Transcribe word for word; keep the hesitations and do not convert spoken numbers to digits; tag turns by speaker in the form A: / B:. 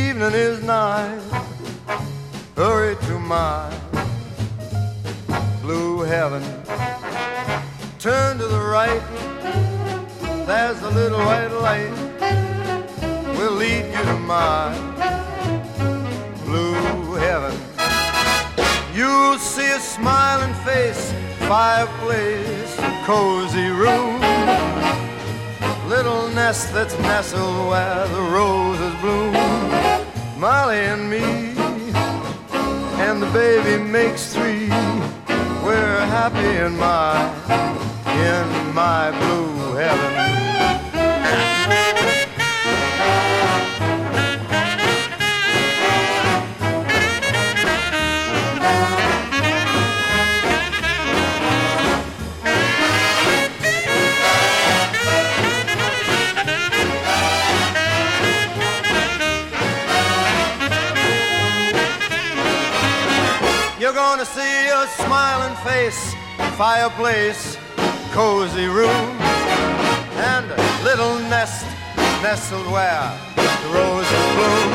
A: evening is nigh. Hurry to my blue heaven. Turn to the right. There's a little white light. Will lead you to my blue heaven. You'll see a smiling face, fireplace, cozy room, little nest that's nestled where the roses bloom. Molly and me, and the baby makes three. We're happy in my, in my blue heaven. You're gonna see a smiling face, fireplace, cozy room, and a little nest nestled where the roses bloom.